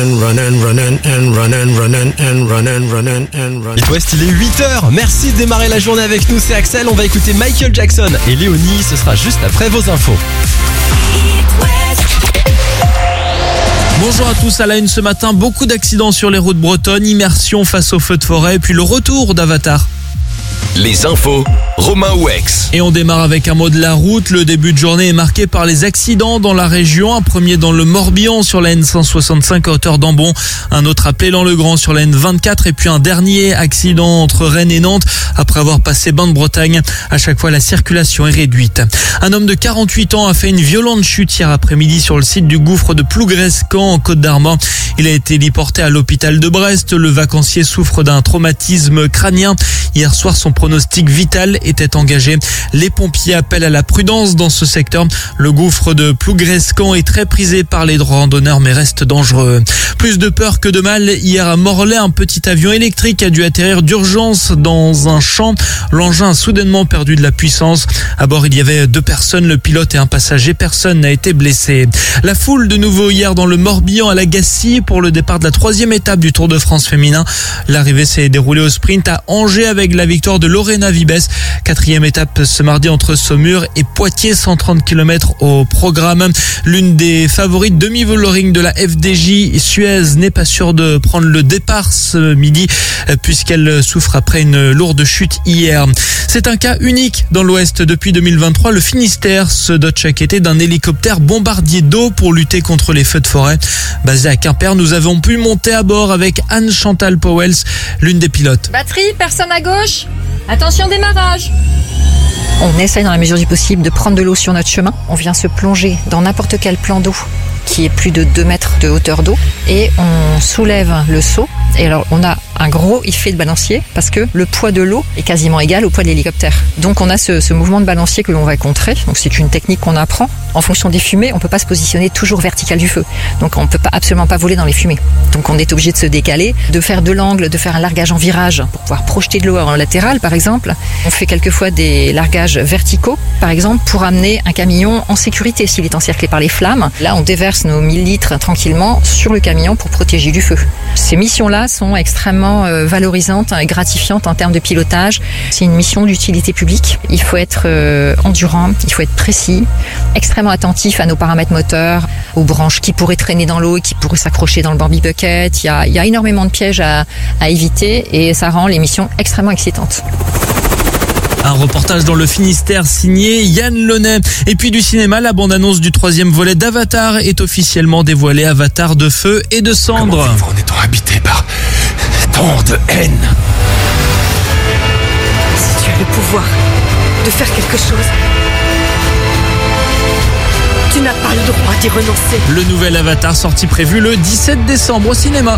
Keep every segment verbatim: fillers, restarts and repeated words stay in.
and run and run and and run and run and and run and run and and run. It West, il est huit heures. Merci de démarrer la journée avec nous, c'est Axel. On va écouter Michael Jackson et Léonie, ce sera juste après vos infos. Bonjour à tous, à la une ce matin, beaucoup d'accidents sur les routes bretonnes, immersion face aux feux de forêt, puis le retour d'Avatar. Les infos, Romain Ouex. Et on démarre avec un mot de la route. Le début de journée est marqué par les accidents dans la région. Un premier dans le Morbihan sur la N cent soixante-cinq à hauteur d'Ambon. Un autre à Plélan-le-Grand sur la N vingt-quatre. Et puis un dernier accident entre Rennes et Nantes après avoir passé Bain de Bretagne. À chaque fois, la circulation est réduite. Un homme de quarante-huit ans a fait une violente chute hier après-midi sur le site du gouffre de Plougrescan en Côte-d'Armor. Il a été héliporté à l'hôpital de Brest. Le vacancier souffre d'un traumatisme crânien. Hier soir, son pronostic vital était engagé. Les pompiers appellent à la prudence dans ce secteur. Le gouffre de Plougrescan est très prisé par les randonneurs mais reste dangereux. Plus de peur que de mal. Hier à Morlaix, un petit avion électrique a dû atterrir d'urgence dans un champ. L'engin a soudainement perdu de la puissance. À bord, il y avait deux personnes, le pilote et un passager. Personne n'a été blessé. La foule de nouveau hier dans le Morbihan à la Gassie pour le départ de la troisième étape du Tour de France féminin. L'arrivée s'est déroulée au sprint à Angers avec la victoire de Lorena Vibes. Quatrième étape ce mardi entre Saumur et Poitiers, cent trente kilomètres au programme. L'une des favorites demi-voloring de la F D J, Suez, n'est pas sûre de prendre le départ ce midi puisqu'elle souffre après une lourde chute hier. C'est un cas unique dans l'Ouest. Depuis deux mille vingt-trois, le Finistère se dote chaque été d'un hélicoptère bombardier d'eau pour lutter contre les feux de forêt. Basé à Quimper, nous avons pu monter à bord avec Anne-Chantal Powels, l'une des pilotes. Batterie, personne à gauche. Attention, démarrage. On essaye dans la mesure du possible de prendre de l'eau sur notre chemin. On vient se plonger dans n'importe quel plan d'eau qui est plus de deux mètres de hauteur d'eau et on soulève le seau. Et alors on a un gros effet de balancier parce que le poids de l'eau est quasiment égal au poids de l'hélicoptère. Donc on a ce, ce mouvement de balancier que l'on va contrer. Donc c'est une technique qu'on apprend. En fonction des fumées, on peut pas se positionner toujours vertical du feu. Donc on peut pas, absolument pas voler dans les fumées. Donc on est obligé de se décaler, de faire de l'angle, de faire un largage en virage pour pouvoir projeter de l'eau en latéral par exemple. On fait quelquefois des largages verticaux par exemple pour amener un camion en sécurité s'il est encerclé par les flammes. Là on déverse nos mille litres tranquillement sur le camion pour protéger du feu. Ces missions-là sont extrêmement euh, valorisantes et gratifiantes en termes de pilotage. C'est une mission d'utilité publique. Il faut être euh, endurant, il faut être précis, extrêmement attentif à nos paramètres moteurs, aux branches qui pourraient traîner dans l'eau et qui pourraient s'accrocher dans le Bambi Bucket. Il y a, il y a énormément de pièges à, à éviter et ça rend les missions extrêmement excitantes. Un reportage dans le Finistère signé Yann Launay. Et puis du cinéma, la bande-annonce du troisième volet d'Avatar est officiellement dévoilée. Avatar de feu et de cendres. Comment vivre en étant habité par tant de haine? Si tu as le pouvoir de faire quelque chose, tu n'as pas le droit d'y renoncer. Le nouvel Avatar sorti prévu le dix-sept décembre au cinéma.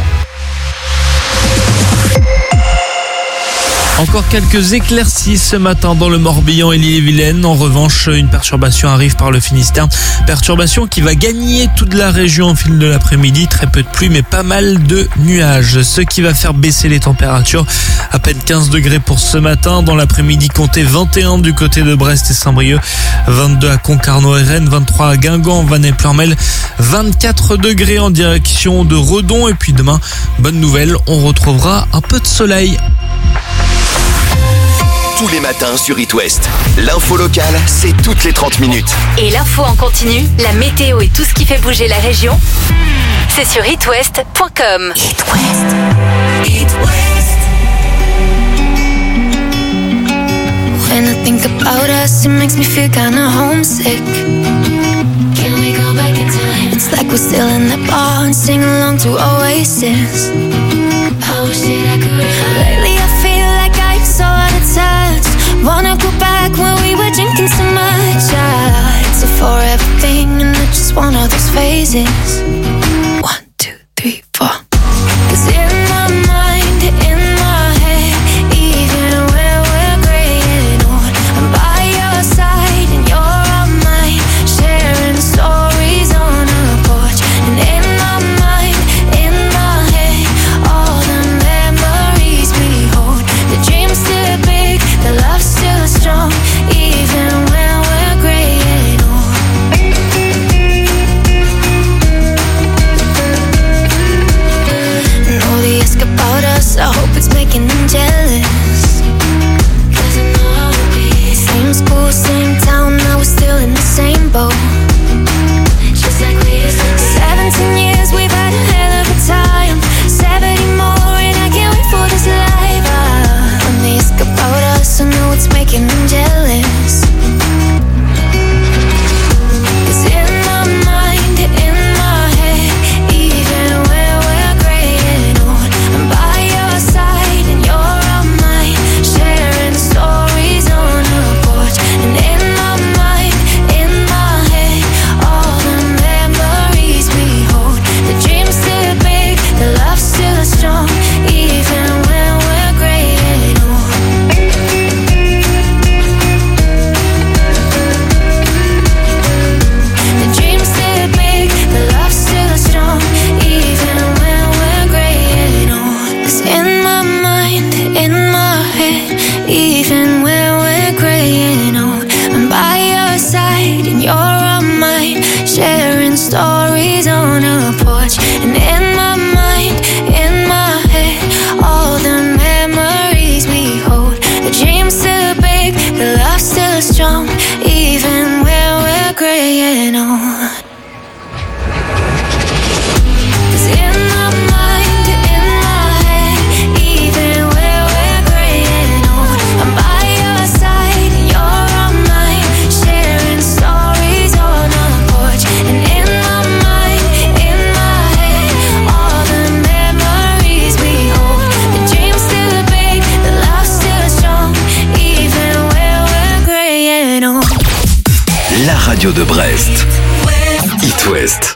Encore quelques éclaircies ce matin dans le Morbihan et l'Ille-et-Vilaine. En revanche, une perturbation arrive par le Finistère. Perturbation qui va gagner toute la région au fil de l'après-midi. Très peu de pluie, mais pas mal de nuages. Ce qui va faire baisser les températures. À peine quinze degrés pour ce matin. Dans l'après-midi, comptez vingt et un du côté de Brest et Saint-Brieuc. vingt-deux à Concarneau et Rennes. vingt-trois à Guingamp, Vannes et Pleurmel. vingt-quatre degrés en direction de Redon. Et puis demain, bonne nouvelle, on retrouvera un peu de soleil. Tous les matins sur It West. L'info locale, c'est toutes les trente minutes. Et l'info en continu, la météo et tout ce qui fait bouger la région, c'est sur it west point com. It West. It West. When I think about us, it makes me feel kinda homesick. Can we go back in time? It's like we're still in that bar and sing along to Oasis. I wish that I could. Lately I feel like I'm so out of touch. Wanna go back when we were drinking so much. Yeah, it's a forever thing and it's just one of those phases. One, two, three, four. 'Cause in my mind, in my head, even when we're gray and old, I'm by your side and you're on mine, sharing stories on a porch. And in my mind, in my head, all the memories we hold. The dream's still big, the love's still strong, even when we're gray and old. la radio de Brest. It West.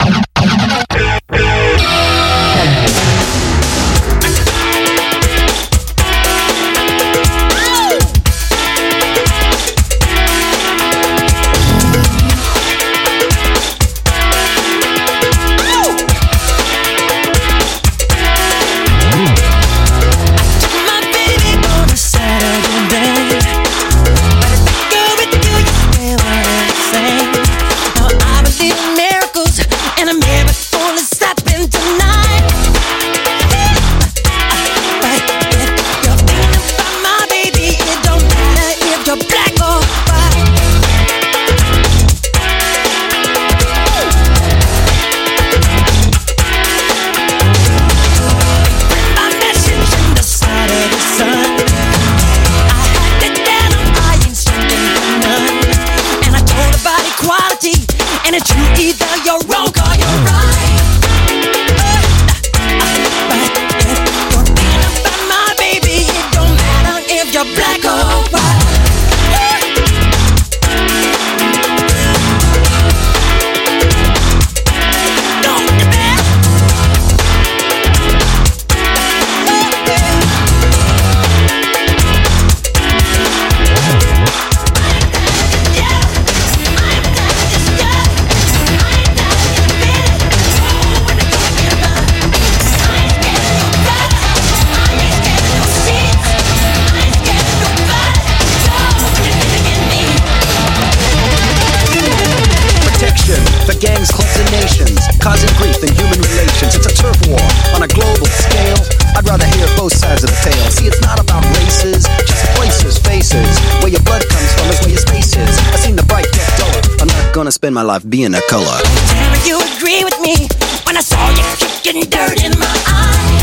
Spend my life being a color. Never you agree with me when I saw you kicking dirt in my eye.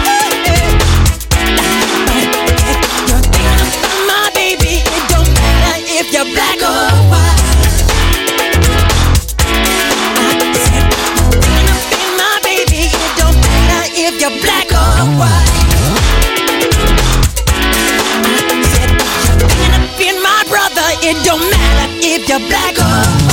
You're thinking about my baby. It don't matter if you're black or white. I said you're thinking about my baby. It don't matter if you're black or white. I said you're thinking of being my brother. It don't matter if you're black or white.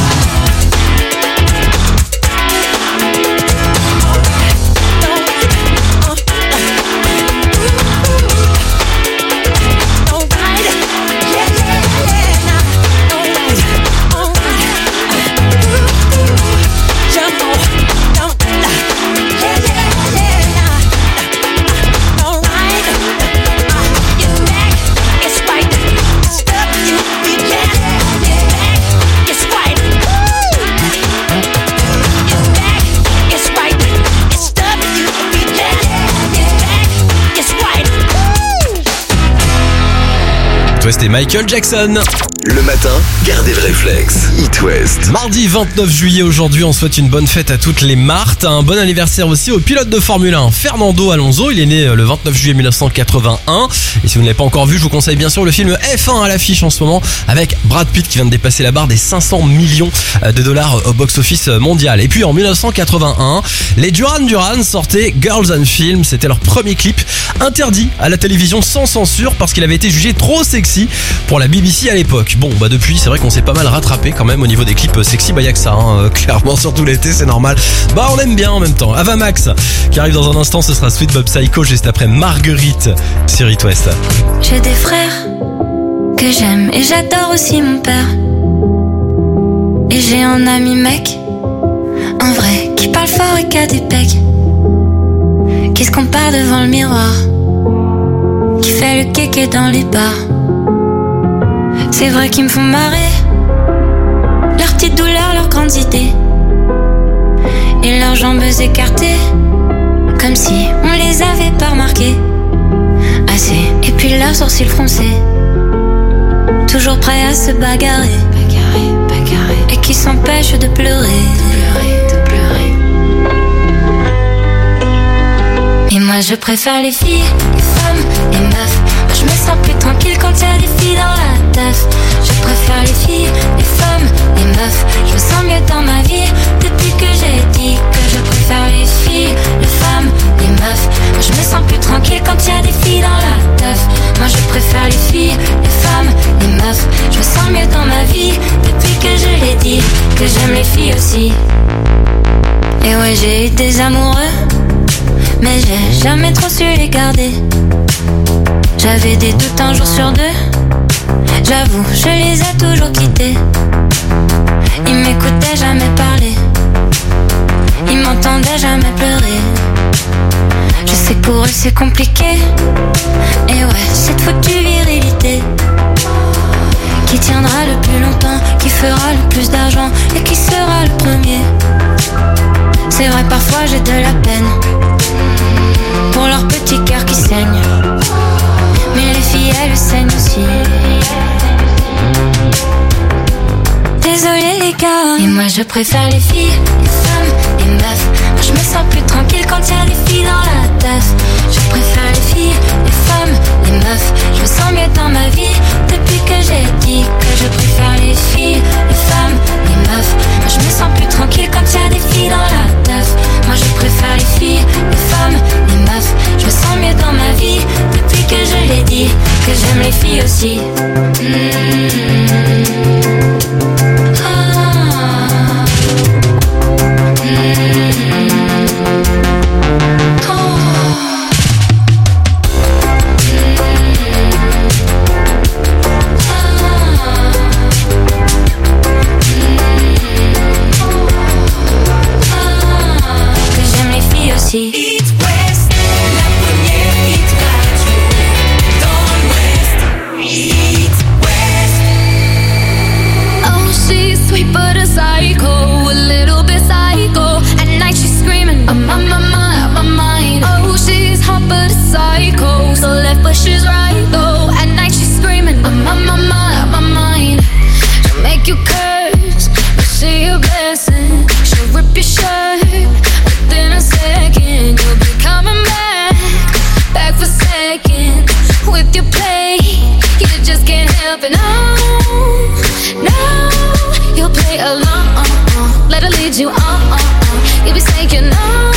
C'était Michael Jackson. Le matin, gardez le réflexe. It West. Mardi vingt-neuf juillet aujourd'hui, on souhaite une bonne fête à toutes les Marthes. Un bon anniversaire aussi au pilote de Formule un, Fernando Alonso. Il est né le vingt-neuf juillet mille neuf cent quatre-vingt-un. Et si vous ne l'avez pas encore vu, je vous conseille bien sûr le film F un à l'affiche en ce moment avec Brad Pitt qui vient de dépasser la barre des cinq cents millions de dollars au box-office mondial. Et puis en mille neuf cent quatre-vingt-un, les Duran Duran sortaient Girls and Film. C'était leur premier clip interdit à la télévision sans censure parce qu'il avait été jugé trop sexy pour la B B C à l'époque. Bon, bah depuis, c'est vrai qu'on s'est pas mal rattrapé quand même au niveau des clips sexy. Bah y'a que ça, hein, clairement, surtout l'été, c'est normal. Bah on aime bien en même temps. Ava Max qui arrive dans un instant, ce sera Sweet Bob Psycho juste après Marguerite sur It West. J'ai des frères que j'aime et j'adore aussi mon père. Et j'ai un ami mec, un vrai, qui parle fort et qui a des pecs, qui se compare devant le miroir, qui fait le kéké dans les bars. C'est vrai qu'ils me font marrer, leurs petites douleurs, leurs grandes idées, et leurs jambes écartées, comme si on les avait pas remarquées assez. Et puis leurs sourcils froncés, toujours prêts à se bagarrer, bagarrer, bagarrer, et qui s'empêchent de pleurer, de pleurer, de pleurer. Et moi je préfère les filles, les femmes, les meufs. Moi je me sens plus tranquille quand y a des filles dans la teuf. Je préfère les filles, les femmes, les meufs. Je me sens mieux dans ma vie depuis que j'ai dit que je préfère les filles, les femmes, les meufs. Moi je me sens plus tranquille quand y a des filles dans la teuf. Moi je préfère les filles, les femmes, les meufs. Je me sens mieux dans ma vie depuis que je l'ai dit que j'aime les filles aussi. Et ouais, j'ai eu des amoureux, mais j'ai jamais trop su les garder. J'avais des doutes un jour sur deux, j'avoue, je les ai toujours quittés. Ils m'écoutaient jamais parler, ils m'entendaient jamais pleurer. Je sais que pour eux c'est compliqué, et ouais, cette foutue virilité qui tiendra le plus longtemps, qui fera le plus d'argent et qui sera le premier. C'est vrai, parfois j'ai de la peine pour leur petit cœur qui saigne, mais les filles elles saignent aussi. Désolé les gars, et moi je préfère les filles, les femmes, les meufs. Moi je me sens plus tranquille quand y'a des filles dans la teuf. Je préfère les filles, les femmes, les meufs. Je me sens mieux dans ma vie depuis que j'ai dit que je préfère les filles, les femmes, les meufs. Moi je me sens plus tranquille quand y'a des filles dans la teuf. Moi je préfère les filles, les femmes, les meufs. Je me sens mieux dans ma vie depuis que je l'ai dit que j'aime les filles aussi. Mmh. Eat West, la première hit radio dans l'Ouest. Eat West. Oh, she's sweet but a psycho, a little bit psycho. At night she's screaming, I'm on my mind, my mind. Oh, she's hot but a psycho, so left but she's right though. At night she's screaming, I'm on my mind, my mind. She'll make you curse, but she a blessing. She'll rip your shirt within a second. You'll be coming back, back for seconds. With your play, you just can't help it. No, no, you'll play along. Let her lead you on. You'll be saying no,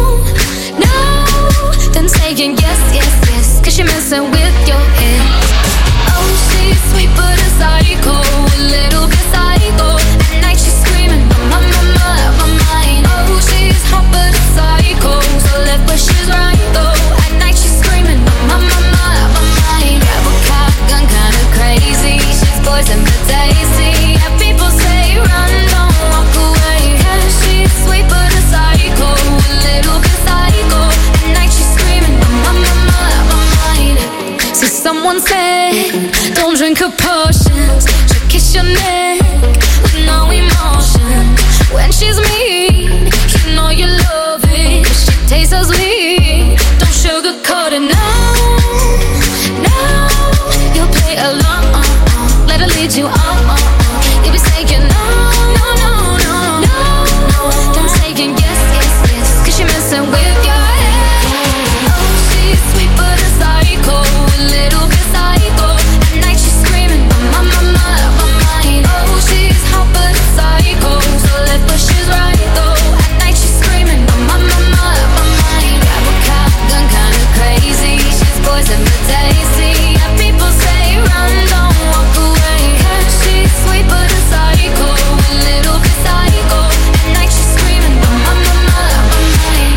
no, then saying yes, yes, yes, cause you're messing with your head. Oh, she's sweet but a psycho, a little bit psycho. At night she's screaming, my, my, my, my mind. Oh, she's hot but a psycho, so left but she's right though. At night she's screaming, my, my, my, my mind. Grab a cop gun, kinda crazy. She's poison but tasty. Yeah, people say run, don't walk away. Yeah, she's sweet but a psycho, a little bit psycho. At night she's screaming, my, my, my, my mind. So someone said, don't drink her potions. She'll kiss your neck with no emotion. When she's mean, you know you love it. She tastes so sweet, don't sugarcoat it. No, no, you'll play along. Let her lead you on. You'll be saying no, no, no, no, no. Then saying yes, yes, yes, cause you're messing with your head. Oh, she's sweet but a psycho, a little bit psycho. At night she's screaming, my, my, my, my mind. Oh, she's hot but a psycho, so left but she's right though. At night she's screaming, my, my, my, my mind. Grab a cop gun, kinda crazy. She's poison but tasty. Yeah, people say run, don't walk away. Yeah, she's sweet but a psycho, a little bit psycho. At night she's screaming, my, my, my, my mind.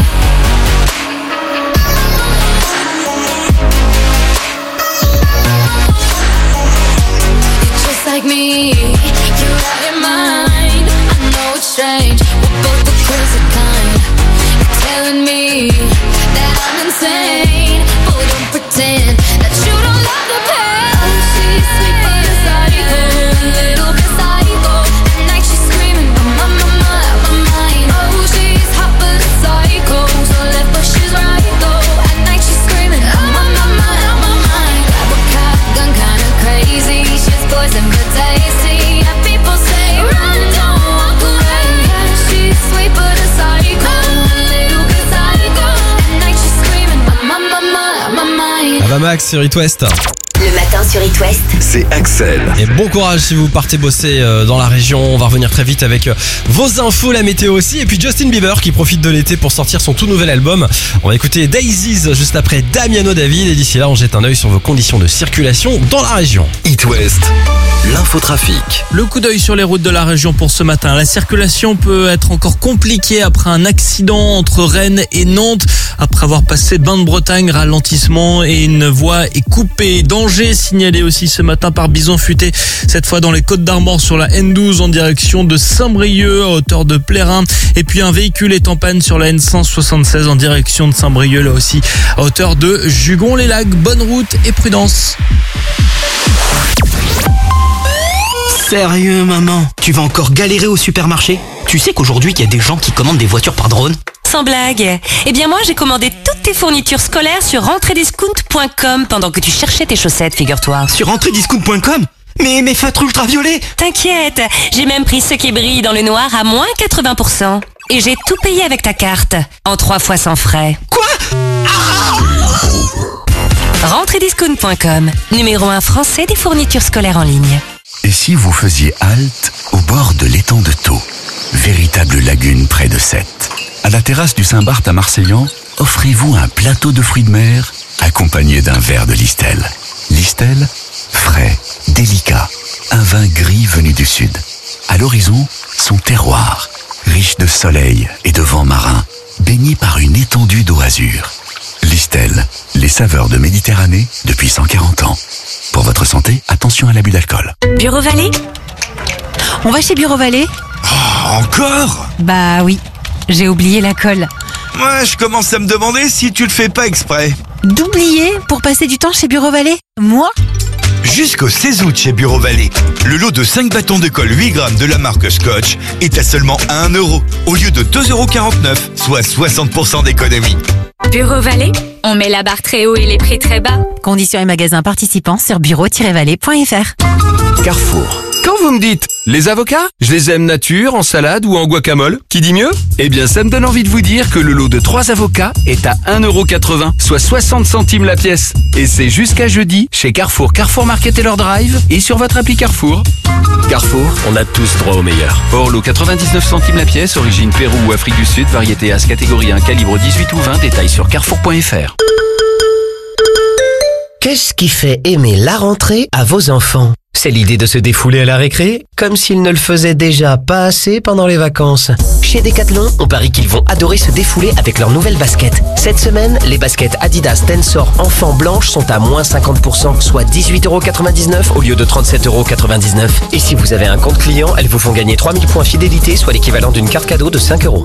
You're just like me, you're out your mind. I know it's strange, we're both the crazy kind. You're telling me that I'm insane, but don't pretend that you don't love the pain. Oh, she's sweet but a psycho, a little bit psycho. At night she's screaming, my, my, my, my mind. Oh, she's hot but a psycho, so left but she's right though. At night she's screaming, my, my, my, my mind. Grab a cop gun, kinda crazy. She's poison but tasty. Yeah, people say run, don't walk away. Yeah, she's sweet but a psycho, a little bit psycho. At night she's screaming, my, my, my, my mind. Ah bah Max sur It West. Le matin sur It West. C'est Axel. Et bon courage si vous partez bosser euh, dans la région. On va revenir très vite avec euh, vos infos, la météo aussi. Et puis Justin Bieber qui profite de l'été pour sortir son tout nouvel album. On va écouter Daisies juste après Damiano David. Et d'ici là, on jette un œil sur vos conditions de circulation dans la région. It West, l'infotrafic. Le coup d'œil sur les routes de la région pour ce matin. La circulation peut être encore compliquée après un accident entre Rennes et Nantes. Après avoir passé Bain de Bretagne, ralentissement et une voie est coupée. Danger signalé aussi ce matin par Bison Futé. Cette fois dans les Côtes d'Armor sur la N douze en direction de Saint-Brieuc à hauteur de Plérin. Et puis un véhicule est en panne sur la N cent soixante-seize en direction de Saint-Brieuc là aussi à hauteur de Jugon-les-Lacs. Bonne route et prudence. Sérieux, maman? Tu vas encore galérer au supermarché? Tu sais qu'aujourd'hui, il y a des gens qui commandent des voitures par drone? Sans blague. Eh bien moi, j'ai commandé toutes tes fournitures scolaires sur rentrée discount point com pendant que tu cherchais tes chaussettes, figure-toi. Sur rentrée discount point com? Mais mes feutres ultraviolets! T'inquiète, j'ai même pris ceux qui brillent dans le noir à moins quatre-vingts pour cent. Et j'ai tout payé avec ta carte, en trois fois sans frais. Quoi? Ah! rentrée discount point com, numéro un français des fournitures scolaires en ligne. Et si vous faisiez halte au bord de l'étang de Thau, véritable lagune près de Sète? À la terrasse du Saint-Barth à Marseillan, offrez-vous un plateau de fruits de mer accompagné d'un verre de Listel. Listel, frais, délicat, un vin gris venu du sud. À l'horizon, son terroir, riche de soleil et de vent marin, baigné par une étendue d'eau azur. Listel, les saveurs de Méditerranée depuis cent quarante ans. Pour votre santé, attention à l'abus d'alcool. Bureau Vallée? On va chez Bureau Vallée? Oh, encore? Bah oui, j'ai oublié la colle. Moi, je commence à me demander si tu le fais pas exprès. D'oublier pour passer du temps chez Bureau Vallée? Moi? Jusqu'au seize août chez Bureau Vallée, le lot de cinq bâtons de colle huit grammes de la marque Scotch est à seulement un euro au lieu de deux euros quarante-neuf, soit soixante pour cent d'économie. Bureau Vallée, on met la barre très haut et les prix très bas. Conditions et magasins participants sur bureau tiret vallée point f r. Carrefour. Quand vous me dites les avocats, je les aime nature, en salade ou en guacamole, qui dit mieux? Eh bien, ça me donne envie de vous dire que le lot de trois avocats est à un euro quatre-vingts, soit soixante centimes la pièce. Et c'est jusqu'à jeudi chez Carrefour, Carrefour Market et leur drive et sur votre appli Carrefour. Carrefour, on a tous droit au meilleur. Hors lot quatre-vingt-dix-neuf centimes la pièce, origine Pérou ou Afrique du Sud, variété As catégorie un, calibre dix-huit ou vingt, détails sur carrefour point f r. Qu'est-ce qui fait aimer la rentrée à vos enfants? C'est l'idée de se défouler à la récré, comme s'ils ne le faisaient déjà pas assez pendant les vacances. Chez Decathlon, on parie qu'ils vont adorer se défouler avec leurs nouvelles baskets. Cette semaine, les baskets Adidas Tensor enfants blanches sont à moins cinquante pour cent, soit dix-huit euros quatre-vingt-dix-neuf au lieu de trente-sept euros quatre-vingt-dix-neuf. Et si vous avez un compte client, elles vous font gagner trois mille points fidélité, soit l'équivalent d'une carte cadeau de cinq euros.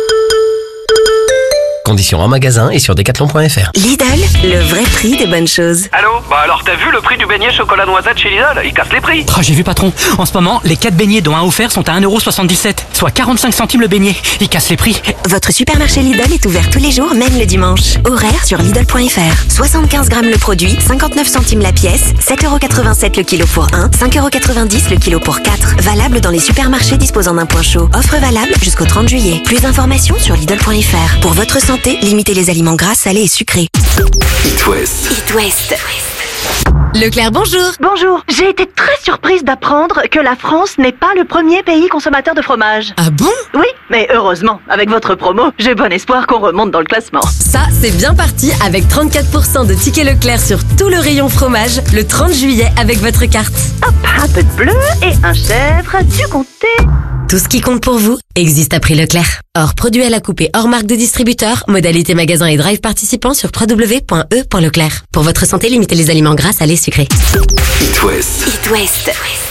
Conditions en magasin et sur decathlon point f r. Lidl, le vrai prix des bonnes choses. Allô? Bah alors t'as vu le prix du beignet chocolat noisette chez Lidl? Il casse les prix. Oh, j'ai vu patron. En ce moment, les quatre beignets dont un offert sont à un euro soixante-dix-sept, soit quarante-cinq centimes le beignet. Il casse les prix. Votre supermarché Lidl est ouvert tous les jours, même le dimanche. Horaire sur Lidl point f r. soixante-quinze grammes le produit, cinquante-neuf centimes la pièce, sept euros quatre-vingt-sept le kilo pour un, cinq euros quatre-vingt-dix le kilo pour quatre. Valable dans les supermarchés disposant d'un point chaud. Offre valable jusqu'au trente juillet. Plus d'informations sur Lidl point f r. Pour votre santé, limitez les aliments gras, salés et sucrés. It West. It West. Leclerc, bonjour. Bonjour. J'ai été très surprise d'apprendre que la France n'est pas le premier pays consommateur de fromage. Ah bon? Oui, mais heureusement, avec votre promo, j'ai bon espoir qu'on remonte dans le classement. Ça, c'est bien parti avec trente-quatre pour cent de tickets Leclerc sur tout le rayon fromage le trente juillet avec votre carte. Hop, un peu de bleu et un chèvre, du comté. Tout ce qui compte pour vous existe à prix Leclerc. Hors produit à la coupe et hors marque de distributeur, modalité magasin et drive participants sur w w w point e point leclerc. Pour votre santé, limitez les aliments gras, salés, sucrés. It West. It West.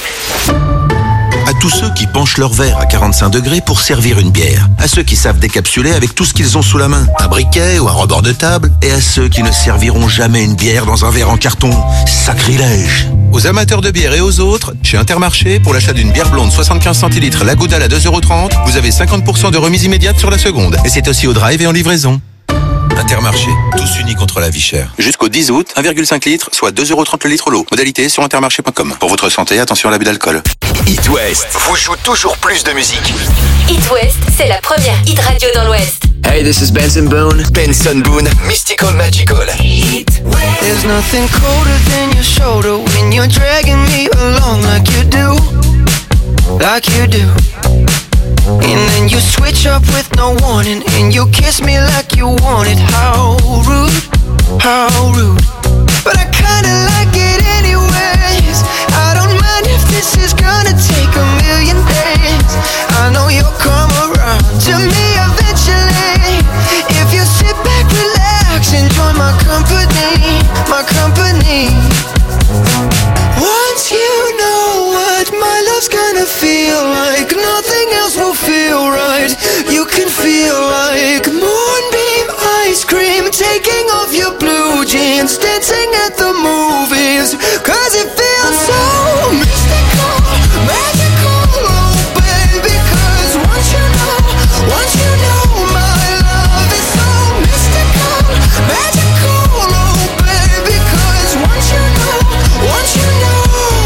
À tous ceux qui penchent leur verre à quarante-cinq degrés pour servir une bière. À ceux qui savent décapsuler avec tout ce qu'ils ont sous la main, un briquet ou un rebord de table. Et à ceux qui ne serviront jamais une bière dans un verre en carton. Sacrilège! Aux amateurs de bière et aux autres, chez Intermarché, pour l'achat d'une bière blonde soixante-quinze centilitres, la Goudal à deux euros trente, vous avez cinquante pour cent de remise immédiate sur la seconde. Et c'est aussi au drive et en livraison. Intermarché, tous unis contre la vie chère. Jusqu'au dix août, un virgule cinq litres, soit deux euros trente le litre l'eau. Modalité sur intermarché point com. Pour votre santé, attention à l'abus d'alcool. It West vous joue toujours plus de musique. It West, c'est la première hit radio dans l'Ouest. Hey, this is Benson Boone. Benson Boone, Mystical Magical. There's nothing colder than your shoulder when you're dragging me along like you do, like you do. And then you switch up with no warning, and you kiss me like you want it. How rude, how rude. But I kinda like it anyways. I don't mind if this is gonna take a million days. I know you'll come around to me eventually. If you sit back, relax, enjoy my company, my company. Once you know what my love's gonna feel like, nothing else will feel right. You can feel like moonbeam ice cream, taking off your blue jeans, dancing at the movies. Cause it feels so mystical, magical, oh baby. Cause once you know, once you know my love is so mystical, magical, oh baby. Cause once you know, once you know,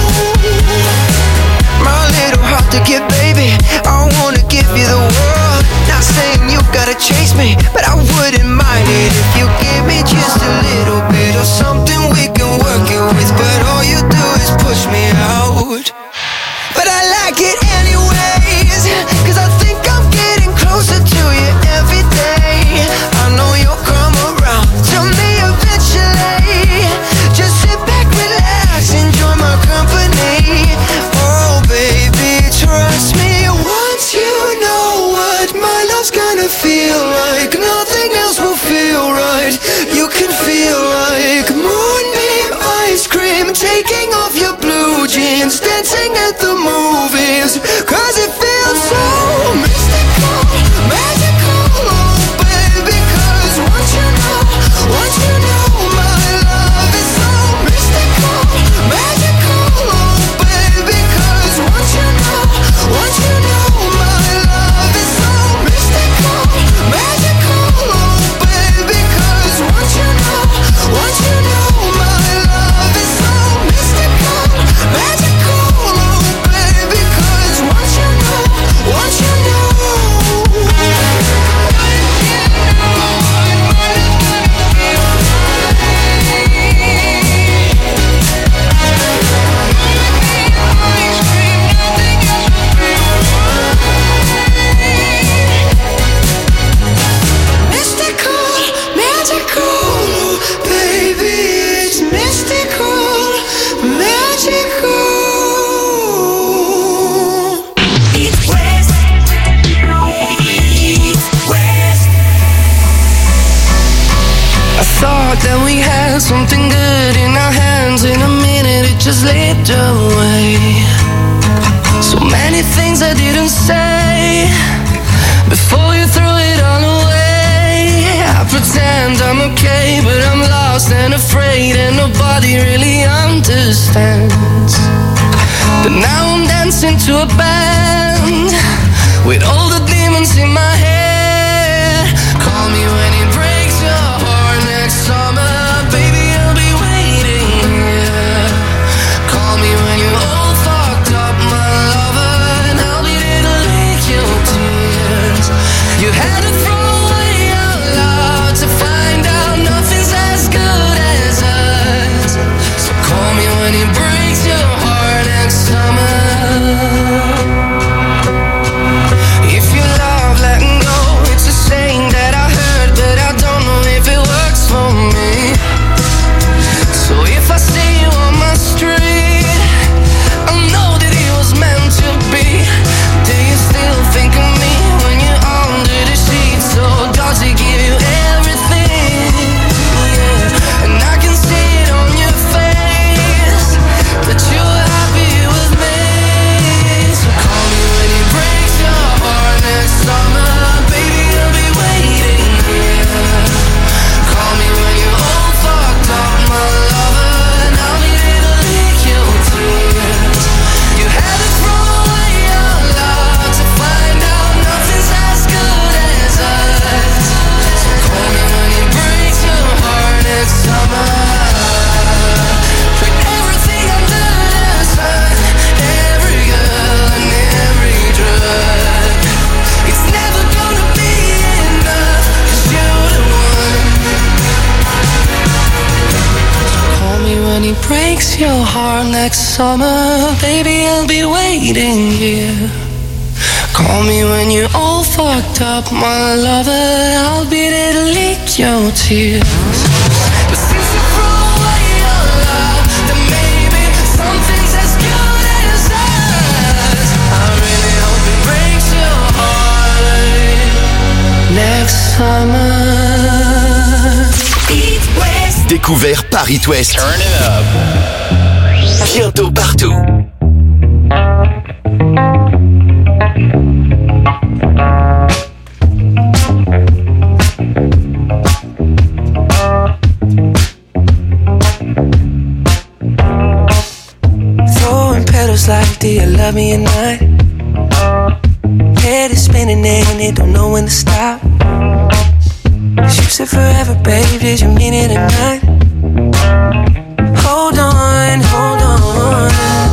my little heart to get, baby, I wanna give you the world. Not saying you gotta chase me, but I wouldn't mind it if you give me just a little bit of something we can work it with. But all you do is push me out. But I like it anyways, cause I think I'm getting closer to you every day. I know you'll come around to me eventually. Just sit back, relax, enjoy my company. Oh baby, trust me. Once you know what my love's gonna feel like, nothing else will feel right. You can feel like moonbeam ice cream, taking off your blue jeans, dancing at the movies. Cause it feels so mystical, magical, oh baby. Cause once you know, once you know my love is so mystical, magical, oh baby. Cause once you know, once you know my love is so mystical, magical, oh baby. Cause once you know, once you know my love is so mystical, magical, oh baby. Cause once you know, once you know. Mystical, magical, baby, it's mystical, magical. East West, East West. I thought that we had something good in our hands. In a minute, it just slipped away. So many things I didn't say before you threw it all away. I pretend I'm okay, but I'm lost and afraid, and nobody really understands. But now I'm dancing to a band with all the demons in my head. Call me when it breaks your heart next summer, baby, I'll be waiting here. Call me when you're all fucked up, my lover, and I'll be there to lick your tears. You had to throw away out loud to find out nothing's as good as us. So call me when it breaks your heart next summer. If you love letting go, breaks your heart next summer, baby, I'll be waiting here. Call me when you're all fucked up, my lover, I'll be there to lick your tears. But since you throw away your love, then maybe something's as good as us. I really hope it breaks your heart next summer. It West. Découvert par It West. Turn it up. Bientôt partout. Throwing petals like, do you love me or not? Head is spinning and they don't know when to stop. You said forever, babe, did you mean it or not? Hold on, hold on.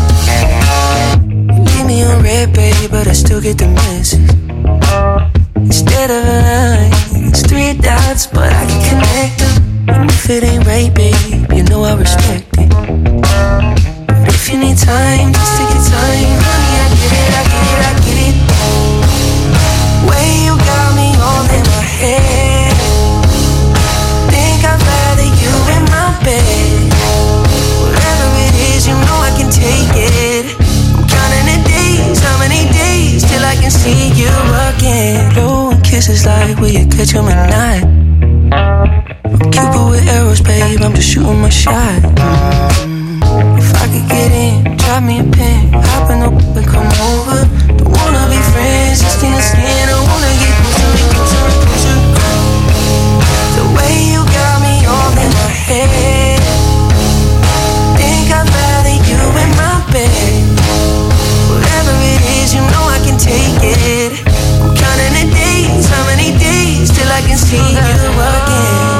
You leave me on red, babe, but I still get the message. Instead of a line, it's three dots, but I can connect them. And if it ain't right, babe, you know I respect it. But if you need time, just take your time. Honey, I get it, I get it, I get it. Way you got me all in my head. Think I'd rather you in my bed. Whatever it is, you know I can take it. I'm counting the days, how many days till I can see you again. Blowing kisses like, will you catch 'em or not? I'm Cupid with arrows, babe, I'm just shooting my shot. Mm-hmm. If I could get in, drop me a pin, hop in the whip and come over. Don't wanna be friends, just skin to skin, I wanna get closer, closer, closer. The way you got me all in my head. Think I'd rather you in my bed. Whatever it is, you know I can take it. I'm counting the days, how many days till I can see you again.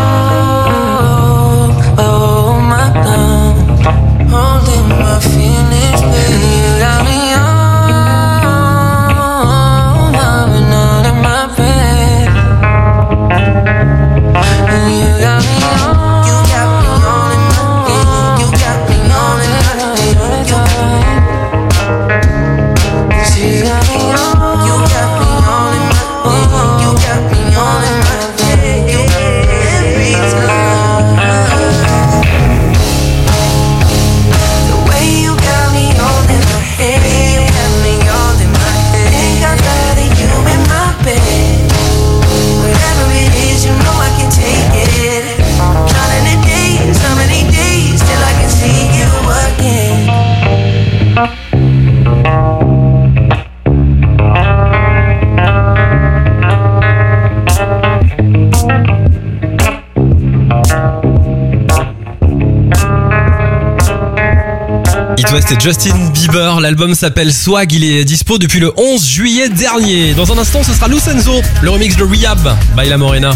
Oh, oh my God, holding my feelings, baby. You got me on, loving all in my bed. And you got me on, you got me on in my bed. You got me on in my bed. You got me on, you got me on in my bed. You got me on in my bed. Every time. The way you got me all in my head, got me all in my head. Think I'd rather you in my bed. Whatever it is, you know I can take it. Counting the days, how many days till I can see you again. It West et Justin Bieber, l'album s'appelle Swag, il est dispo depuis le onze juillet dernier. Dans un instant, ce sera Lucenzo, le remix de Rehab, by La Morena.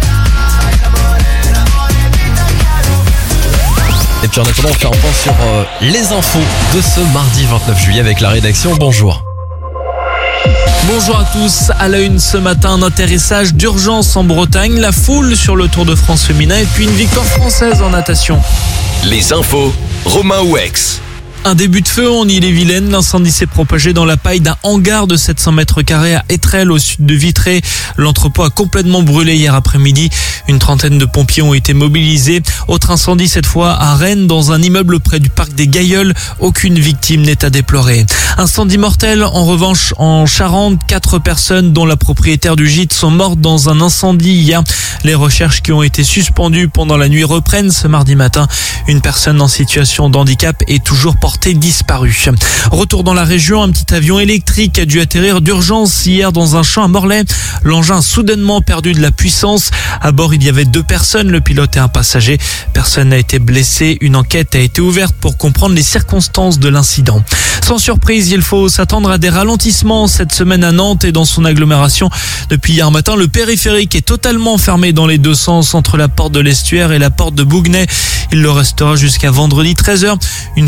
Et puis en attendant, on fait un point sur euh, les infos de ce mardi vingt-neuf juillet avec la rédaction. Bonjour. Bonjour à tous. À la une ce matin, un atterrissage d'urgence en Bretagne, la foule sur le Tour de France féminin et puis une victoire française en natation. Les infos, Romain Ouex. Un début de feu en Ille-et-Vilaine. L'incendie s'est propagé dans la paille d'un hangar de sept cents mètres carrés à Étrelles, au sud de Vitré. L'entrepôt a complètement brûlé hier après-midi. Une trentaine de pompiers ont été mobilisés. Autre incendie cette fois à Rennes, dans un immeuble près du parc des Gailleuls. Aucune victime n'est à déplorer. Incendie mortel, en revanche, en Charente. Quatre personnes, dont la propriétaire du gîte, sont mortes dans un incendie hier. Les recherches qui ont été suspendues pendant la nuit reprennent ce mardi matin. Une personne en situation de handicap est toujours portée disparue. Retour dans la région, un petit avion électrique a dû atterrir d'urgence hier dans un champ à Morlaix. L'engin a soudainement perdu de la puissance. À bord, il y avait deux personnes, le pilote et un passager. Personne n'a été blessé. Une enquête a été ouverte pour comprendre les circonstances de l'incident. Sans surprise, il faut s'attendre à des ralentissements cette semaine à Nantes et dans son agglomération. Depuis hier matin, le périphérique est totalement fermé dans les deux sens entre la porte de l'Estuaire et la porte de Bouguenais. Il le restera jusqu'à vendredi treize heures. Une fermeture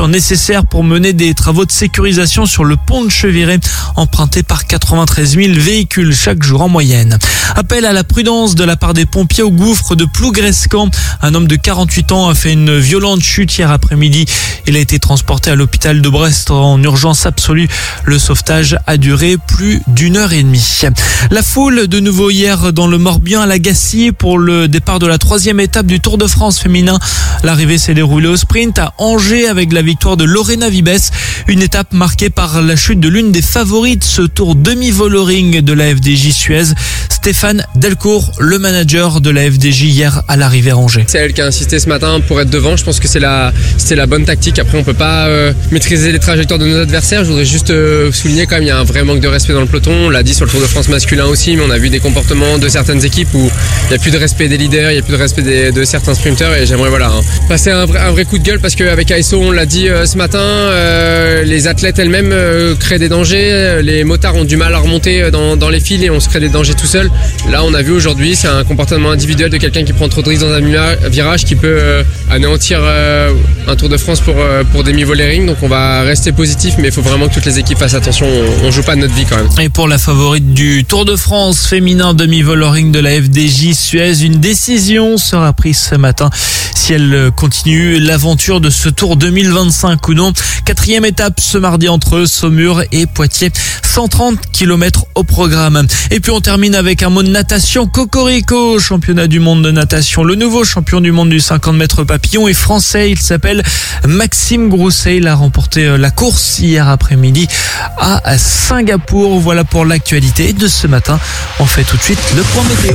nécessaires pour mener des travaux de sécurisation sur le pont de Cheviré, emprunté par quatre-vingt-treize mille véhicules chaque jour en moyenne. Appel à la prudence de la part des pompiers au gouffre de Plougrescan. Un homme de quarante-huit ans a fait une violente chute hier après-midi. Il a été transporté à l'hôpital de Brest en urgence absolue. Le sauvetage a duré plus d'une heure et demie. La foule de nouveau hier dans le Morbihan à l'Agassier pour le départ de la troisième étape du Tour de France féminin. L'arrivée s'est déroulée au sprint à Angers avec la victoire de Lorena Vibes. Une étape marquée par la chute de l'une des favorites, ce tour demi-voloring de la F D J Suez. Stéphane Delcourt, le manager de la F D J hier à l'arrivée à Angers. C'est elle qui a insisté ce matin pour être devant. Je pense que c'est la, c'est la bonne tactique. Après, on peut pas euh, maîtriser les trajectoires de nos adversaires. Je voudrais juste euh, souligner quand même, il y a un vrai manque de respect dans le peloton. On l'a dit sur le Tour de France masculin aussi, mais on a vu des comportements de certaines équipes où il n'y a plus de respect des leaders, il n'y a plus de respect des, de certains sprinteurs. Et j'aimerais voilà hein, passer un vrai, un vrai coup de gueule parce qu'avec A S O, on l'a dit euh, ce matin, euh, les athlètes elles-mêmes euh, créent des dangers. Les motards ont du mal à remonter dans, dans les fils et on se crée des dangers tout seul. Là, on a vu aujourd'hui, c'est un comportement individuel de quelqu'un qui prend trop de risques dans un virage qui peut euh, anéantir euh, un Tour de France pour, euh, pour demi-volering. Donc on va rester positif, mais il faut vraiment que toutes les équipes fassent attention. On, on joue pas de notre vie quand même. Et pour la favorite du Tour de France féminin demi-volering de la F D J Suez, une décision sera prise ce matin si elle continue l'aventure de ce Tour deux mille vingt-cinq ou non. Quatrième étape ce mardi entre Saumur et Poitiers. cent trente kilomètres au programme. Et puis on termine avec un mot de natation. Cocorico, championnat du monde de natation. Le nouveau champion du monde du cinquante mètres papillon est français. Il s'appelle Maxime Grousset. Il a remporté la course hier après-midi à Singapour. Voilà pour l'actualité de ce matin. On fait tout de suite le point météo.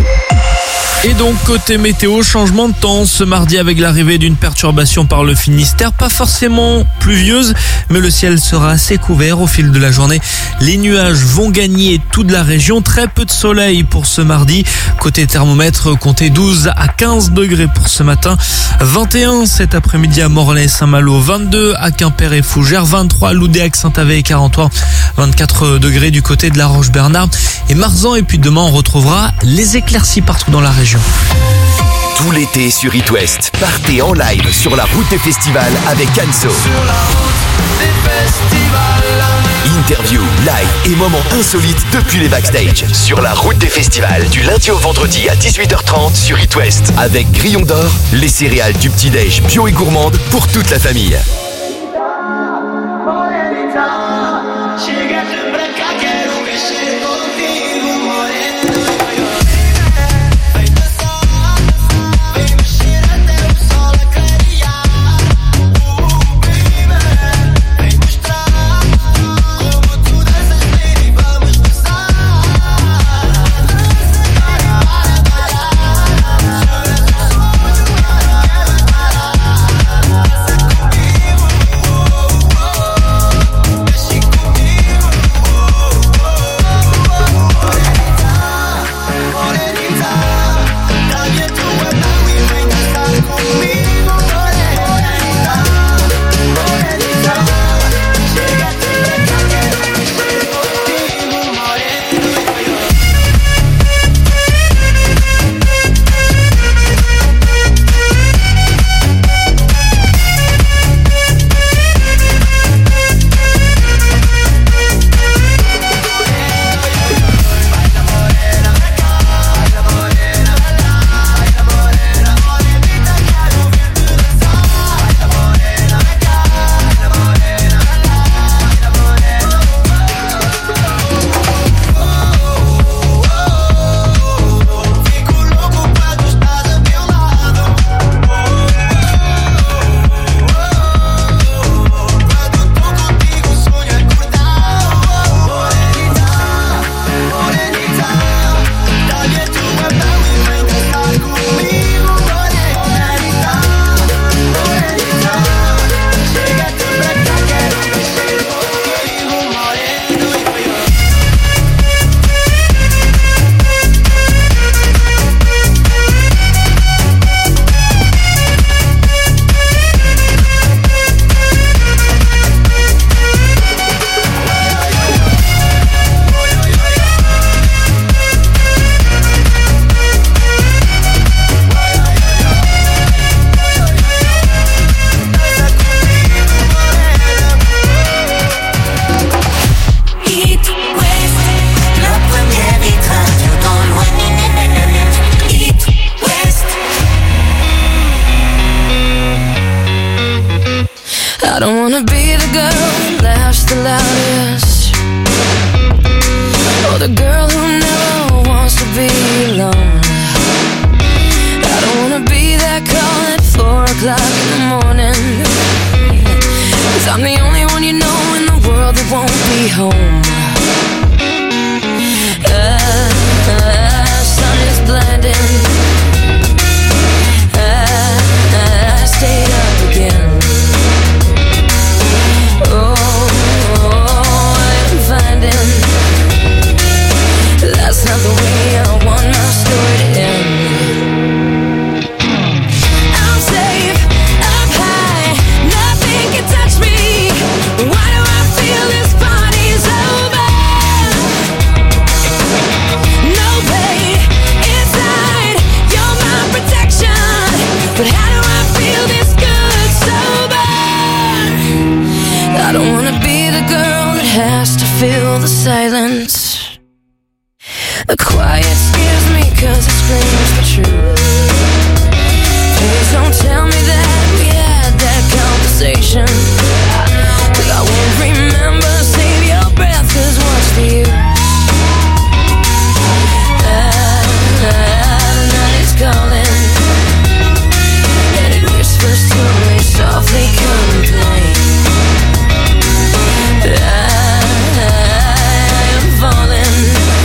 Et donc côté météo, changement de temps ce mardi avec l'arrivée d'une perturbation par le Finistère, pas forcément pluvieuse, mais le ciel sera assez couvert au fil de la journée. Les nuages vont gagner toute la région, très peu de soleil pour ce mardi. Côté thermomètre, comptez douze à quinze degrés pour ce matin, vingt et un cet après-midi à Morlaix et Saint-Malo, vingt-deux à Quimper et Fougères, vingt-trois à Loudéac, Saint-Avé et Carentois, vingt-quatre degrés du côté de la Roche-Bernard et Marzan. Et puis demain, on retrouvera les éclaircies partout dans la région. Tout l'été sur It West, partez en live sur la route des festivals avec Anso. Interview, live et moments insolites depuis les backstage. Sur la route des festivals, du lundi au vendredi à dix-huit heures trente sur It West. Avec Grillon d'Or, les céréales du petit-déj bio et gourmande pour toute la famille. the girl who never wants to be alone. I don't wanna be that call at four o'clock in the morning. Cause I'm the only one you know in the world that won't be home. The sun is blinding. I, I stayed up again. Oh, oh, I'm finding that's not the way I want my story to end. I'm safe up high, nothing can touch me. Why do I feel this party's over? No pain inside, you're my protection. But how do I feel this good sober? I don't wanna be the girl that has to fill the silence. The quiet scares me cause it screams the truth. Please don't tell me that we had that conversation. Cause I won't remember, save your breath cause what's the use? Ah, the night is calling and it whispers to me softly, come and play. I, I am falling.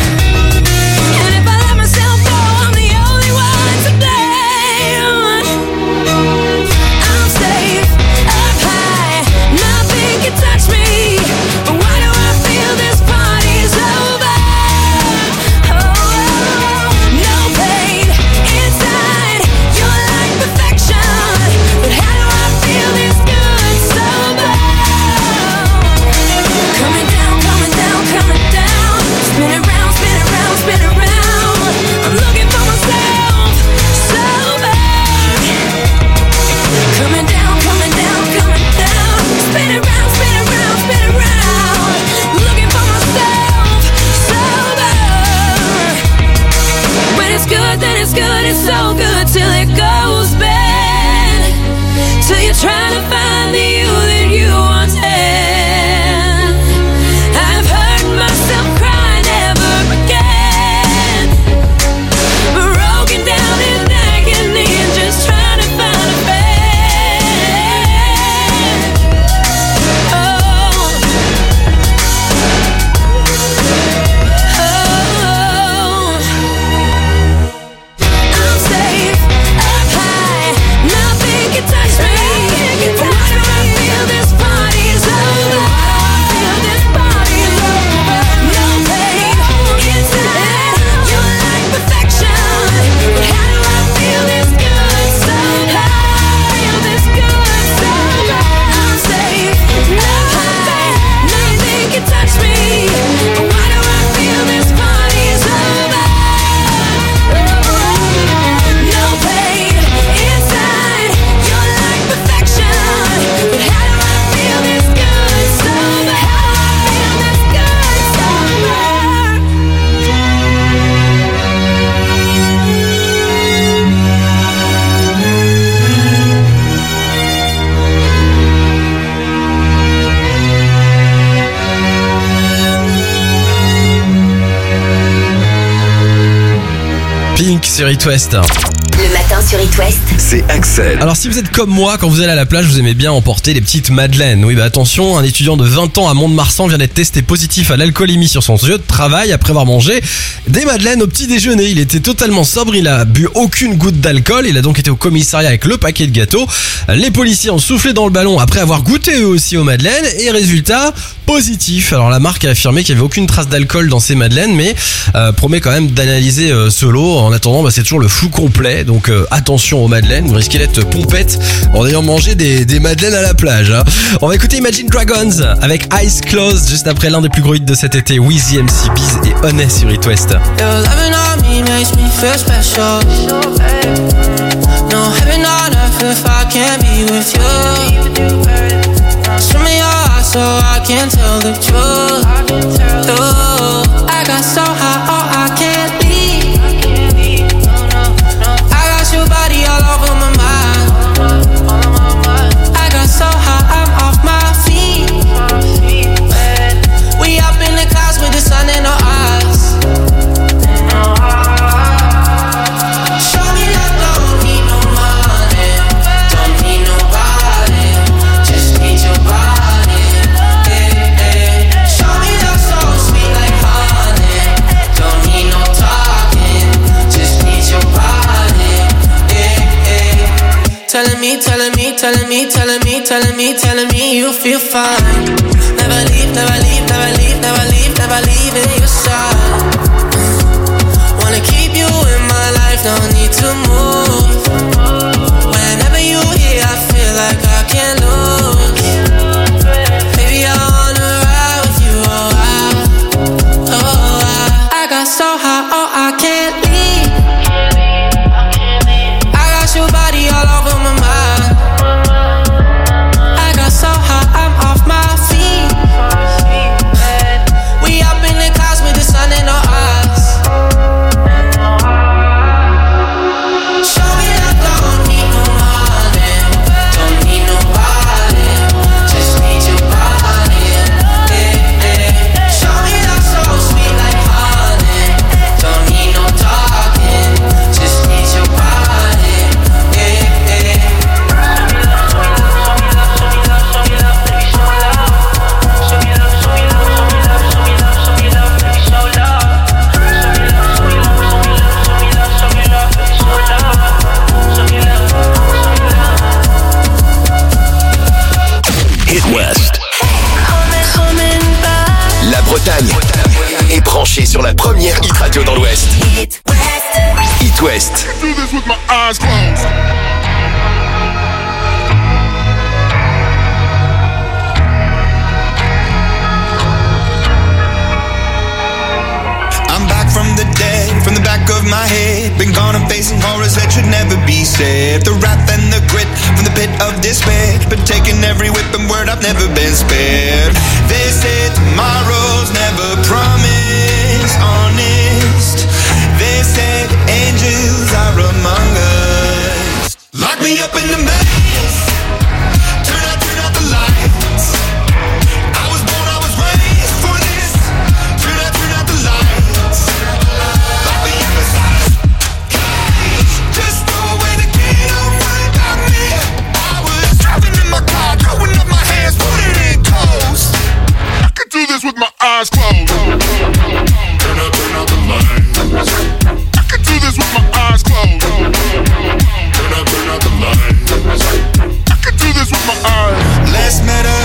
Trying to find the you that you once had. I've heard myself cry never again. Broken down in agony and just trying to find a bed. Oh, oh, I'm safe up high, nothing can touch me. Pink sur It West. Le matin sur It West, c'est Axel. Alors si vous êtes comme moi, quand vous allez à la plage, vous aimez bien emporter les petites madeleines. Oui bah attention, un étudiant de vingt ans à Mont-de-Marsan vient d'être testé positif à l'alcoolémie sur son lieu de travail après avoir mangé des madeleines au petit déjeuner. Il était totalement sobre, il a bu aucune goutte d'alcool, il a donc été au commissariat avec le paquet de gâteaux. Les policiers ont soufflé dans le ballon après avoir goûté eux aussi aux madeleines et résultat, positif. Alors la marque a affirmé qu'il n'y avait aucune trace d'alcool dans ces madeleines mais euh, promet quand même d'analyser euh, ce lot. En attendant, bah, c'est toujours le flou complet, donc euh, attention aux madeleines, vous risquez d'être pompette en ayant mangé des, des madeleines à la plage, hein. On va écouter Imagine Dragons avec Eyes Closed juste après l'un des plus gros hits de cet été, Wheezy, M C Biz et Honest sur It West. So I can't tell the truth. Oh, I got so high, oh, I can't leave. I got your body all over my mind. I got so high, I'm off my feet. We up in the clouds with the sun in our eyes. telling me, telling me, telling me, telling me, telling me, telling me you feel fine. Never leave, never leave, never leave, never leave, never leave in your side. Wanna keep you in my life, no need to move. Whenever you here, I feel like I can't lose. Baby, I wanna ride with you, oh I, oh I. I got so high, oh I can't leave. I got your body all over my mind. I got so high, I'm off my feet. We up in the clouds with the sun in our eyes. Show me that don't need no money, don't need nobody, just need your body. Yeah, yeah. Show me that so sweet like honey, don't need no talking, just need your body. Yeah, yeah. Hit West. La Bretagne est branchée sur la première hit radio dans l'Ouest. Hit West. Hit West. Do this with my eyes closed. I'm back from the dead, from the back of my head. Been gone and facing horrors that should never be said. The wrath and the grit from the pit of despair. Been taking every whip and word, I've never been spared. They say tomorrow's never promised, honest. They said angels are among us. Lock me up in the maze. Turn out, turn out the lights. I was born, I was raised for this. Turn out, turn out the lights. Lock me up inside a cage. Just throw away the key, don't worry about me. I was driving in my car, throwing up my hands, putting it in coast. I could do this with my eyes closed. Turn out, turn out the lights. I could do this with my eyes closed. Turn out, turn out the lights. I could do this with my eyes. Less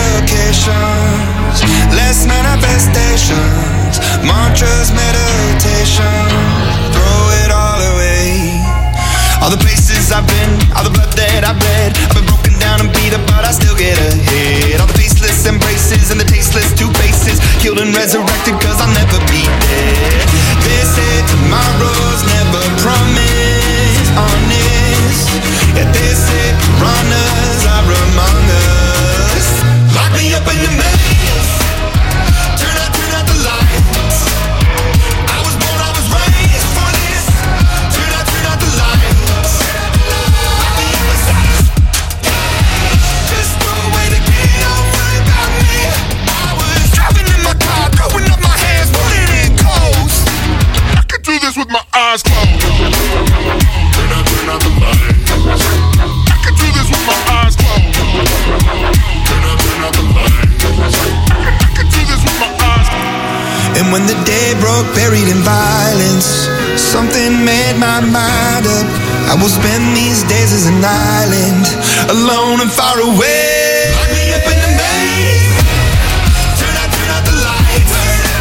medications, less manifestations, mantras, meditation, throw it all away. All the places I've been, all the blood that I've bled, I've been broken down and beat up, but I still get ahead. All the faceless embraces and the tasteless two faces, killed and resurrected cause I'll never be dead. They say tomorrow's never promised, honest. Yeah, they say runners are among us. Lock me up in the maze. Turn out, turn out the lights. I was born, I was raised for this. Turn out, turn out the lights. Lock me up inside a cage. Just throw away the key, don't worry about me. I was driving in my car, throwing up my hands, putting it in coast. I could do this with my eyes closed. Turn out, turn out the lights. I could do this with my eyes closed. Turn out, turn out the lights. I could do this with my eyes closed. And when the day broke, buried in violence, something made my mind up. I will spend these days as an island, alone and far away. Lock me up in the maze. Turn out, turn out the lights.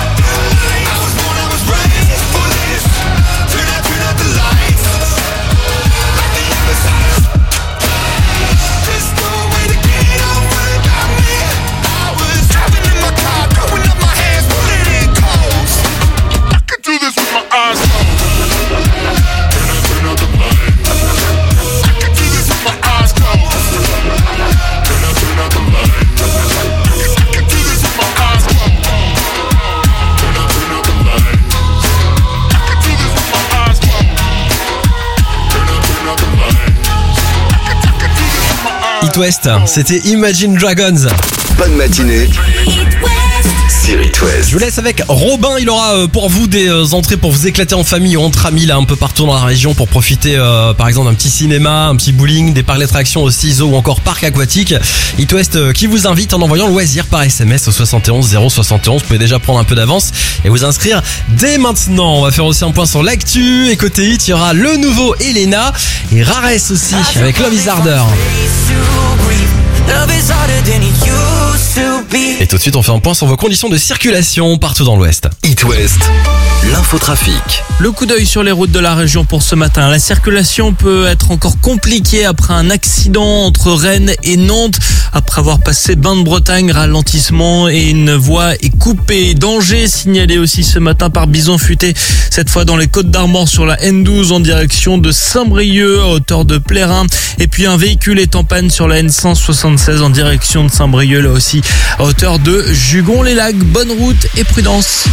I was born, I was raised for this. Turn out, turn out the lights. Lock me up inside a cage. Just throw away the key, don't worry about me. I was driving in my car, throwing up my hands, putting it in coast. I could do this with my eyes closed. Turn out, turn out the lights. I could do this with my eyes closed. Turn out, turn out the lights. I could do this with my eyes closed. Turn out, turn out the lights. I could do this with my eyes closed. Turn out, turn out the lights. I could, I could do this with my eyes closed. Hit West, c'était Imagine Dragons. Bonne matinée. Hit West. sur It West. Je vous laisse avec Robin, il aura euh, pour vous des euh, entrées pour vous éclater en famille ou entre amis là un peu partout dans la région pour profiter euh, par exemple d'un petit cinéma, un petit bowling, des parcs d'attractions aussi, zoo ou encore parc aquatique. It West euh, qui vous invite en envoyant loisir par S M S au soixante et onze zéro soixante et onze. Vous pouvez déjà prendre un peu d'avance et vous inscrire dès maintenant. On va faire aussi un point sur l'actu et côté hit, il y aura le nouveau Elena et Rares aussi avec Love is Harder. Et tout de suite, on fait un point sur vos conditions de circulation partout dans l'Ouest. It West, l'infotrafic. Le coup d'œil sur les routes de la région pour ce matin. La circulation peut être encore compliquée après un accident entre Rennes et Nantes. Après avoir passé Bain de Bretagne, ralentissement et une voie est coupée. Danger signalé aussi ce matin par Bison Futé. Cette fois dans les Côtes d'Armor sur la N douze en direction de Saint-Brieuc à hauteur de Plérin. Et puis un véhicule est en panne sur la N cent soixante-seize en direction de Saint-Brieuc là aussi à hauteur de Jugon-les-Lacs. Bonne route et prudence.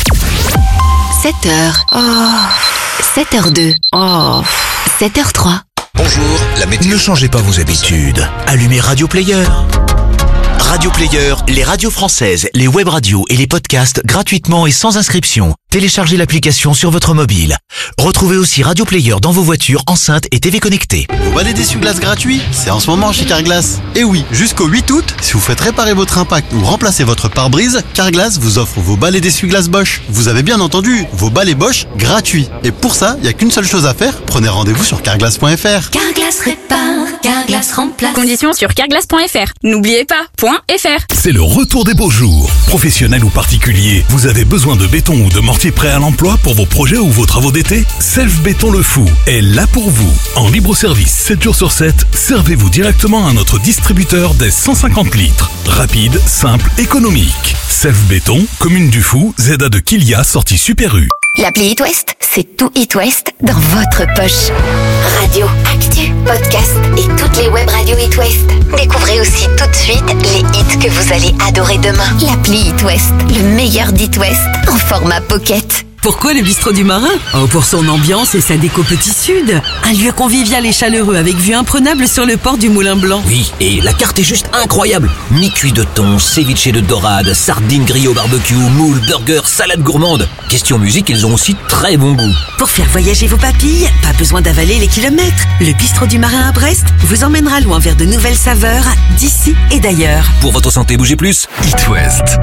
sept heures. Oh. sept heures deux. Oh. sept heures trois. Bonjour, la météo. Ne changez pas vos habitudes. Allumez Radio Player. Radio Player, les radios françaises, les web radios et les podcasts gratuitement et sans inscription. Téléchargez l'application sur votre mobile. Retrouvez aussi Radio Player dans vos voitures, enceintes et T V connectées. Vous balai d'essuie-glace gratuit, c'est en ce moment chez Carglass. Et oui, jusqu'au huit août, si vous faites réparer votre impact ou remplacer votre pare-brise, Carglass vous offre vos balais d'essuie-glace Bosch. Vous avez bien entendu, vos balais Bosch gratuits. Et pour ça, il n'y a qu'une seule chose à faire, prenez rendez-vous sur carglass point f r. Carglass répare, Carglass remplace. Conditions sur carglass point f r. N'oubliez pas, .fr. C'est le retour des beaux jours. Professionnels ou particuliers, vous avez besoin de béton ou de mortier prêt à l'emploi pour vos projets ou vos travaux d'été? Self Béton Le Fou est là pour vous. En libre service sept jours sur sept, servez-vous directement à notre distributeur des cent cinquante litres. Rapide, simple, économique. Self Béton, commune du Fou, Z A de Kilia, sortie Super U. L'appli It West, c'est tout It West dans votre poche. Radio, actu, podcast et toutes les web radios It West. Découvrez aussi tout de suite les hits que vous allez adorer demain. L'appli It West, le meilleur d'It West en format pocket. Pourquoi le bistrot du Marin? Oh, pour son ambiance et sa déco Petit Sud. Un lieu convivial et chaleureux avec vue imprenable sur le port du Moulin Blanc. Oui, et la carte est juste incroyable. Mi-cuit de thon, ceviche de dorade, sardines grillées au barbecue, moules, burgers, salade gourmande. Question musique, ils ont aussi très bon goût. Pour faire voyager vos papilles, pas besoin d'avaler les kilomètres. Le bistrot du Marin à Brest vous emmènera loin vers de nouvelles saveurs d'ici et d'ailleurs. Pour votre santé, bougez plus. It West.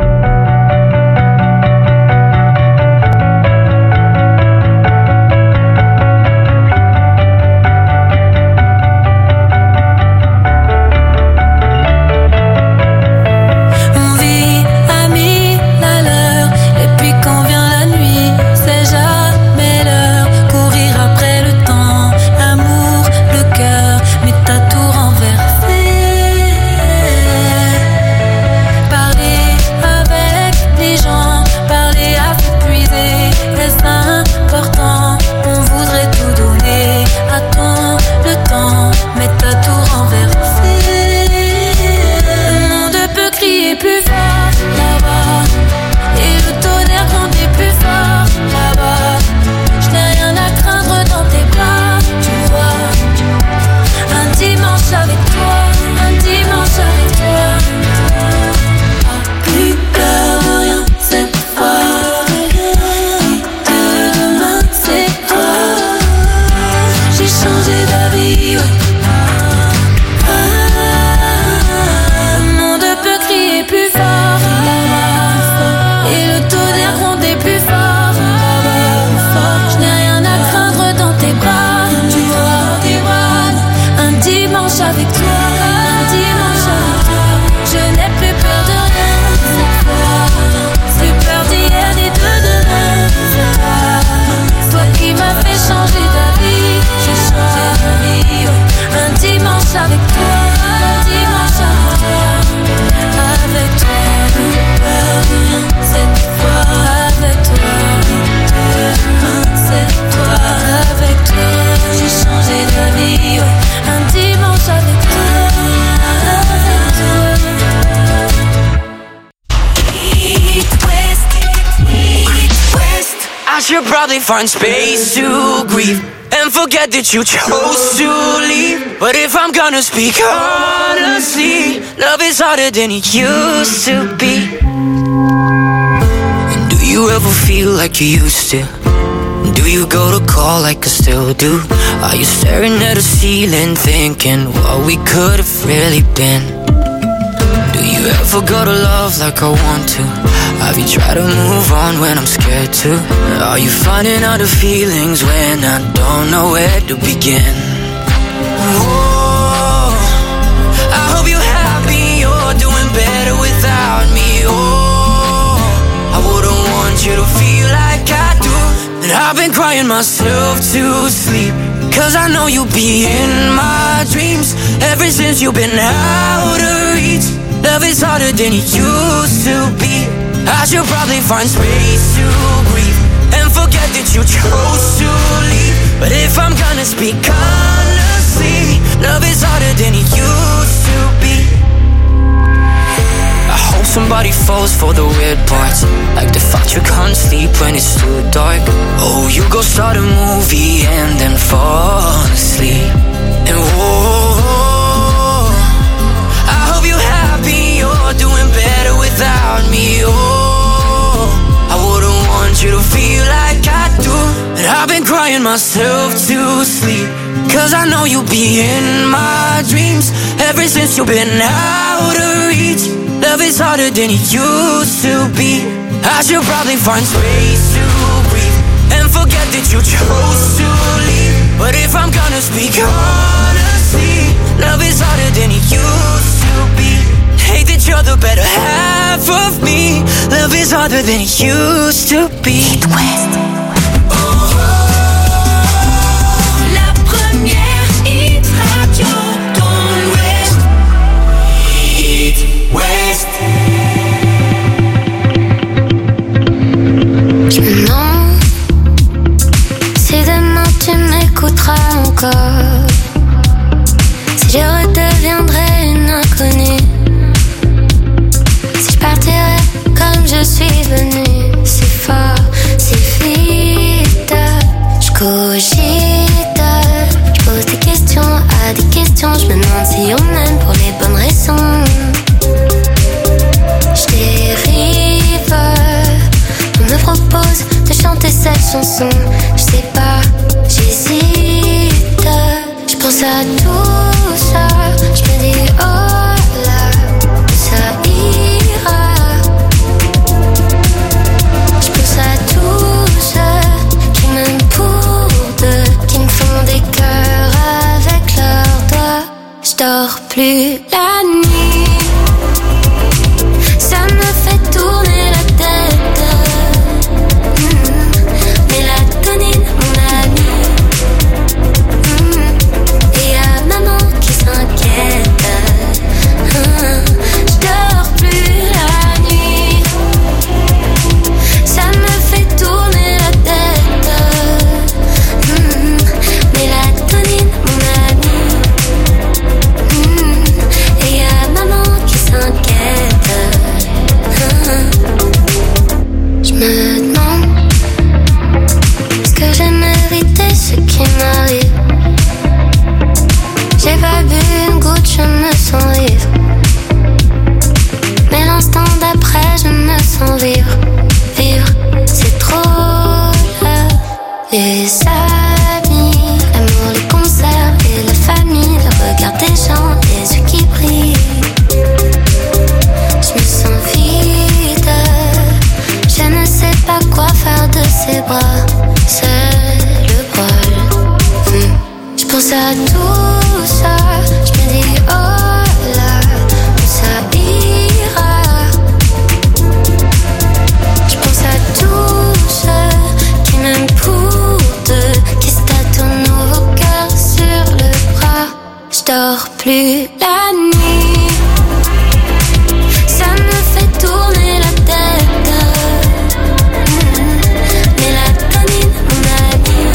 You'll probably find space to grieve and forget that you chose to leave. But if I'm gonna speak honestly, love is harder than it used to be. you ever feel like you used to? Do you go to call like I still do? Are you staring at the ceiling thinking what we could have really been? Do you ever go to love like I want to? Have you tried to move on when I'm scared to? Are you finding out the feelings when I don't know where to begin? Oh, I hope you're happy, you're doing better without me. Oh, I wouldn't want you to feel like I do. And I've been crying myself to sleep, cause I know you'll be in my dreams. Ever since you've been out of reach, love is harder than it used to be. I should probably find space to breathe and forget that you chose to leave. But if I'm gonna speak honestly, love is harder than it used to be. I hope somebody falls for the weird parts, like the fact you can't sleep when it's too dark. Oh, you go start a movie and then fall asleep. And whoa, I hope you're happy, you're doing better without me. Oh, I wouldn't want you to feel like I do. And I've been crying myself to sleep, cause I know you'll be in my dreams. Ever since you've been out of reach, love is harder than it used to be. I should probably find space to breathe and forget that you chose to leave. But if I'm gonna speak honestly, love is harder than it used to be. Hate that you're the better half of me. Love is harder than it used to be. It West. La première hit radio dans l'Ouest. It West. Je me demande si demain tu m'écouteras encore, si je redeviendrai une inconnue, si je partirai comme je suis venue. C'est fort, c'est vite, je cogite, je pose des questions à des questions. Je me demande si on aime pour les bonnes raisons. Je dérive, on me propose de chanter cette chanson. Je sais pas, j'hésite, je pense à tout ça. Je me dis oh là, ça ira. Je pense à tous ceux qui m'aiment pour deux, qui me font des cœurs avec leurs doigts. Je dors plus la nuit, ça me fait tourner la tête. Mmh. Mélatonine, mon ami. Mmh. Et y'a maman qui s'inquiète. Mmh. Je dors plus la nuit, ça me fait tourner la tête. Mmh. Mélatonine, mon ami. Mmh. Et y'a maman qui s'inquiète. Mmh. Je me demande, est-ce que j'ai mérité ce qui m'arrive? J'ai pas bu une goutte, je me sens vivre. Mais l'instant d'après, je me sens vivre. Vivre, c'est trop là. Les amis, l'amour, les concerts et la famille, le regard des gens, les yeux qui brillent. Je me sens vide, je ne sais pas quoi faire de ses bras. C'est le poil. Hum. Je pense à tout ça, je me dis oh là, ça ira. Je pense à tous ceux qui m'aiment pour deux, qui se tâtonnent nos cœurs sur le bras. Je dors plus la nuit, ça me fait tourner la tête. Mmh. Mélatonine, mon ami.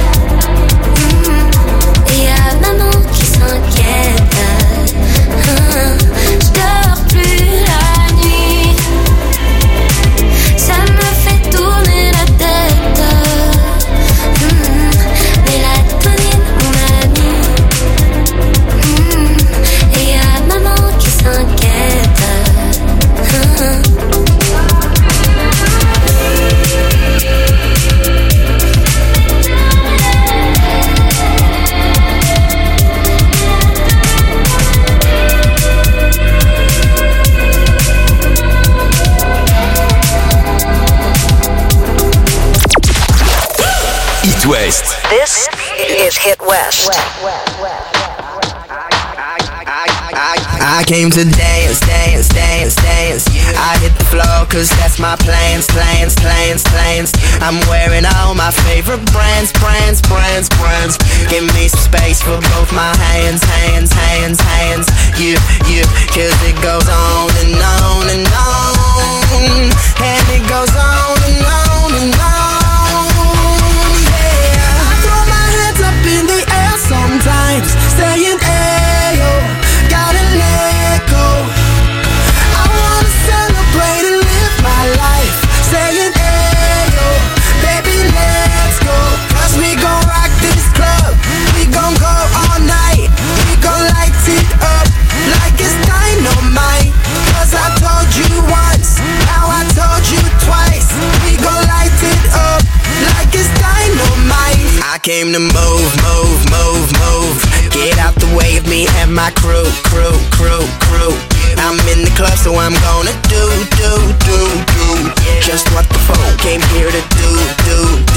Mmh. Et y'a maman qui s'inquiète. Mmh. Je dors plus la nuit, ça me fait tourner la tête. Mmh. Mélatonine, mon ami. Mmh. Et It West. This is Hit West. I came to dance, dance, dance, dance. I hit the floor cause that's my plans, plans, plans, plans. I'm wearing all my favorite brands, brands, brands, brands. Give me some space for both my hands, hands, hands, hands. You, you, cause it goes on and on and on. And it goes on and on and on. Yeah, I throw my hands up in the air sometimes, saying ayo, gotta let go. I wanna celebrate and live my life, saying ayo, baby let's go. Cause we gon' rock this club, we gon' go all night. We gon' light it up like it's dynamite. Cause I told you once, now I told you twice. We gon' light it up like it's dynamite. I came to move, move, move, move. Get out the way of me and my crew, crew, crew, crew. I'm in the club, so I'm gonna do, do, do, do just what the phone came here to do, do,